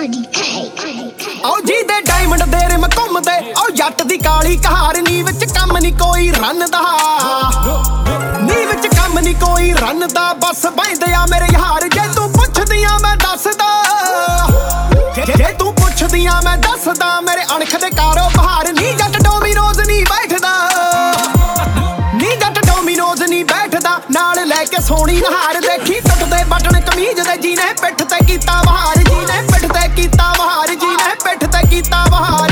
ਉਹ ਜੀ ਦੇ ਡਾਇਮੰਡ ਦੇ ਰਿਮ ਘੁੰਮਦੇ ਉਹ ਜੱਟ ਦੀ ਕਾਲੀ ਕਹਾਰਨੀ ਵਿੱਚ ਕੰਮ ਨਹੀਂ ਕੋਈ ਰੰਨਦਾ ਨੀ ਵਿੱਚ ਕੰਮ ਨਹੀਂ ਕੋਈ ਰੰਨਦਾ ਬਸ ਬੈਂਦੇ ਆ ਮੇਰੇ ਯਾਰ ਜੇ ਤੂੰ ਪੁੱਛਦੀਆਂ ਮੈਂ ਦੱਸਦਾ ਜੇ ਤੂੰ ਪੁੱਛਦੀਆਂ ਮੈਂ ਦੱਸਦਾ ਮੇਰੇ ਅਣਖ ਦੇ ਕਾਰੋਬਾਰ ਨੀ ਜੱਟ ਡੋਮੀਨੋਜ਼ ਨਹੀਂ ਬੈਠਦਾ ਨੀ ਜੱਟ ਡੋਮੀਨੋਜ਼ ਨਹੀਂ ਬੈਠਦਾ ਨਾਲ ਲੈ ਕੇ ਸੋਹਣੀ ਨਹਾਰ ਦੇਖੀ ਟੁੱਟਦੇ ਬਟਨ ਕਮੀਜ਼ ਦੇ ਜੀਨੇ ਪਿੱਠ ਤੇ ਕੀਤਾ ਵਹਾਰ ਜੀਨੇ ਪਿੱਠ ਤੇ ਕੀਤਾ ਵਹਾਰ ਜੀਨੇ ਪਿੱਠ ਤੇ ਕੀਤਾ ਵਹਾਰ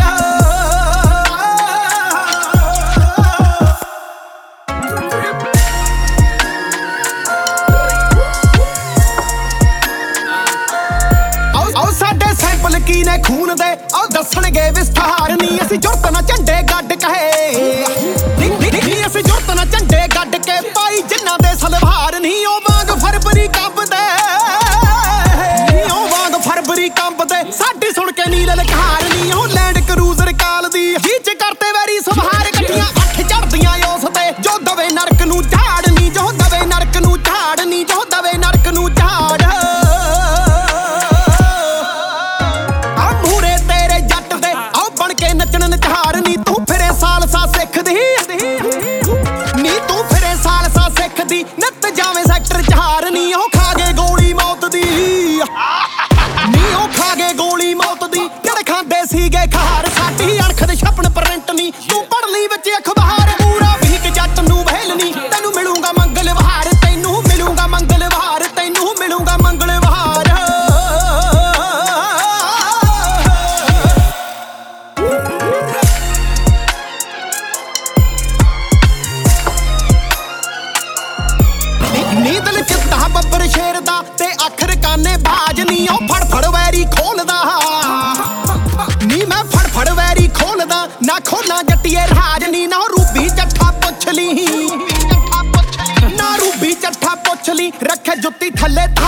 ਕੀ ਨੇ ਖੂਨ ਦੇ ਉਹ ਦੱਸਣਗੇ ਵਿਸਥਾਰ ਨਹੀਂ ਅਸੀਂ ਜੁਰਤ ਨਾ ਝੰਡੇ ਗੱਡ ਕਹੇ ਨਹੀਂ ਅਸੀਂ ਜੁਰਤ ਨਾ ਝੰਡੇ ਗੱਡ ਕੇ ਪਾਈ ਜਿਨ੍ਹਾਂ ਦੇ ਸਲਵਾਰ ਨਹੀਂ ਉਹ ਵਾਂਗ ਫਰਵਰੀ ਕੰਬਦੇ ਉਹ ਵਾਂਗ ਫਰਵਰੀ ਕੰਬਦੇ ਸਾਡੀ ਸੁਣ ਕੇ ਨੀਲ ਲਖਾਰ ਨਹੀਂ ਉਹ ਲੈਂਡ ਕਰੂਜ਼ਰ ਕਾਲ ਦੀ ਵਿੱਚ ਕਰਤੇ ਵੈਰੀ ਸਵਾਰ ਇਕੱਠੀਆਂ ਅੱਖ ਝੜਦੀਆਂ ਉਸ ਤੇ ਜੋ ਦਵੇ ਨਰਕ ਨੂੰ ਝਾੜ ਨਹੀਂ ਜੋ ਦਵੇ ਨਰਕ ਨੂੰ ਝਾੜ ਨਹੀਂ ਜੋ ਦਵੇ ਨਰਕ ਨੂੰ ਝਾੜ ਨੱਚਣ ਨਚਾਰ ਨੀ ਤੂੰ ਫਿਰੇ ਸਾਲਸਾ ਸਿੱਖਦੀ ਨੀ ਤੂੰ ਫਿਰੇ ਸਾਲਸਾ ਸਿੱਖਦੀ ਨੱਤ ਜਾਵੇਂ ਸੈਕਟਰ 4 ਨੀ ਉਹ ਖਾ ਗਏ ਗੋਲੀ ਮੌਤ ਦੀ ਨੀ ਉਹ ਖਾ ਗਏ ਗੋਲੀ ਮੌਤ ਦੀ ਜਿਹੜੇ ਖਾਂਦੇ ਸੀਗੇ ਖਾਰ ਸਾਡੀ ਅਣਖ ਦੇ ਛਪਣ ਪ੍ਰਿੰਟ ਨੀ ਤੂੰ ਪੜ ਲਈ ਵਿੱਚ ਅਖਬਾਰ ਪੂਰਾ ਵੀਕ ਜੱਟ ਨੂੰ ਵਹਿਲ ਨੀ ਤੈਨੂੰ ਮਿਲੂਗਾ ਮੰਗਲਵਾਰ ਤੈਨੂੰ ਮਿਲੂਗਾ ਮੰਗਲਵਾਰ ਤੈਨੂੰ ਮਿਲੂਗਾ ਮੰਗਲਵਾਰ ਨੀ ਦਿਲ ਚਿੱਤਾ ਬੱਬਰ ਸ਼ੇਰ ਦਾ ਤੇ ਅੱਖਰ ਕਾਨੇ ਬਾਜ ਨੀ ਉਹ ਫੜ ਵੈਰੀ ਖੋਲਦਾ ਨੀ ਮੈਂ ਫੜ ਵੈਰੀ ਖੋਲਦਾ ਨਾ ਖੋਲਾਂ ਜੱਟੀਏ ਰਾਜ ਨੀ ਨਾ ਰੂਬੀ ਚੱਠਾ ਪੁੱਛ ਲਈ ਨਾ ਰੂਬੀ ਚੱਠਾ ਪੁੱਛ ਲਈ ਰੱਖੇ ਜੁੱਤੀ ਥੱਲੇ